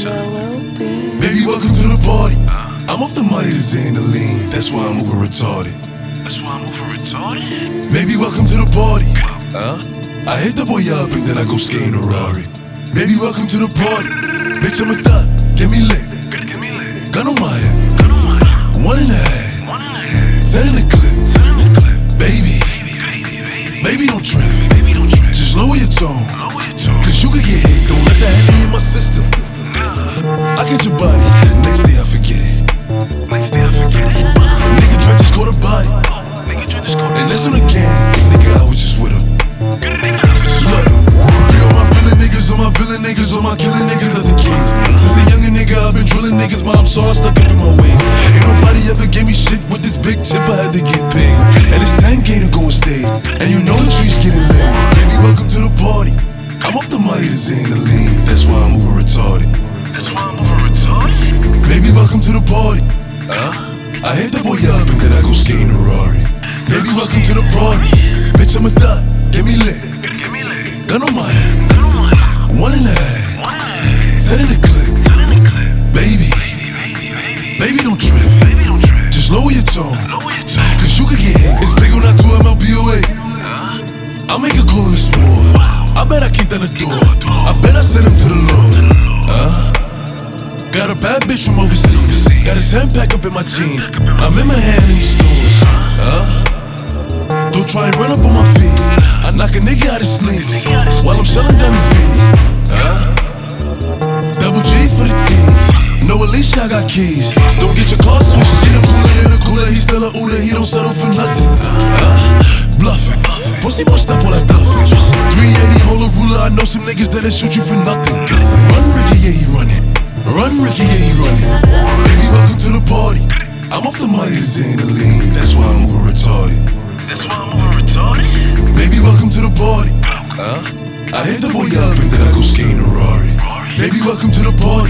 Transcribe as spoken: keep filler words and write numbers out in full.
Baby, welcome to the party. I'm off the money to Xandaline, that's why I'm moving retarded. That's why I'm moving retarded. Baby, welcome to the party. Huh? I hit the boy up and then I go skating a Rari. Baby, welcome to the party. Bitch, I'm a thot, get me lit. Get me lit. Gun on my head. Gun on my head. One and a half. One and a half. Ten in the clip. Ten in the clip. Baby, Baby, baby, baby. baby, don't trip. Baby, don't trip. Just lower your tone. Lower your tone. Cause you could get hit, don't let that Henny in my system. Nah. I get your body, next day I forget it. Next day I forget it. Nigga Dre just caught a body. Nigga Dre just caught a And that's on the gang, nigga, I was just with him. Look, free all my villain niggas, all my villain niggas, all my killing niggas at the kings. Since a younger nigga, I've been drilling niggas, mom, so I stuck up in my ways. Ain't nobody ever gave me shit with this big chip, I had to get paid. And it's ten K to go on stage, and you know the trees getting laid. Baby, welcome to the party. I'm off the money to Xandaline, that's why I'm moving retarded. That's why I'm moving retarded. Baby, welcome to the party. Huh? I hit the boy up and then I go skating a Rari. Baby, welcome to the party. Bitch, I'm a thot, get me lit. Get me lit. Gun on my head. Gun on my head. One and a half. One and a half. Ten in the clip. Ten in the clip. Baby, Baby, baby, baby. baby, don't trip. Baby, don't trip. Just lower your tone. Lower your tone. Cause you could get hit. It's big on that two M L B O A. Huh? I'll make a call in this war. I bet I kick down the door. I bet I send him to the Lord. Huh? Got a bad bitch from overseas. Got a ten pack up in my jeans. I'm in my hand in the stores. Huh? Don't try and run up on my feet. I knock a nigga out his sleeves while I'm shelling down his feet. Huh? Double G for the team. No, at least I got keys. Don't get your car switched. See the cooler in the cooler. He's still a Uda. He don't settle for nothing. Huh? Bluffing. Pussy more stuff while I bluffing. three eighty, hold a ruler. I know some niggas that'll shoot you for nothing. Run, Ricky, yeah, he running. Run, Ricky, yeah, he running. Baby, welcome to the party. I'm off the money to Xandaline, that's why I'm moving retarded. That's why I'm moving retarded. Baby, welcome to the party. Huh? I hit the boy up and then I go skating a Rari. Baby, welcome to the party.